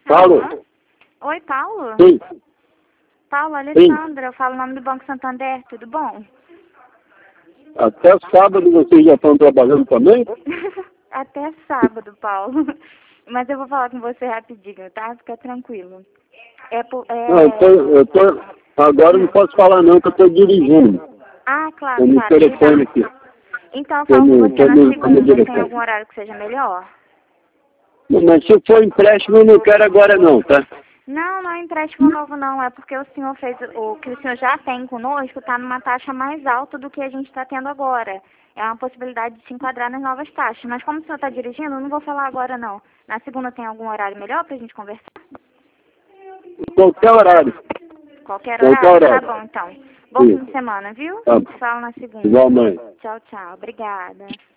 Paulo? Oi, Paulo? Sim. Paulo, Alessandra, eu falo o nome do Banco Santander, tudo bom? Até sábado vocês já estão trabalhando também? Até sábado, Paulo. Mas eu vou falar com você rapidinho, tá? Fica tranquilo. Não, agora não posso falar não, que eu estou dirigindo. Ah, claro, Tô no claro. telefone aqui. Então eu falo com você na segunda. Tem direção. algum horário que seja melhor? Não, mas se for empréstimo, eu não quero agora não, tá? Não, não é empréstimo novo não, é porque o senhor fez, o que o senhor já tem conosco está numa taxa mais alta do que a gente está tendo agora. É uma possibilidade de se enquadrar nas novas taxas. Mas como o senhor está dirigindo, eu não vou falar agora não. Na segunda tem algum horário melhor para a gente conversar? Qualquer horário. Qualquer horário? Tá bom então. Bom fim de semana, viu? Tá. A gente fala na segunda. Igual, mãe. Tchau, tchau. Obrigada.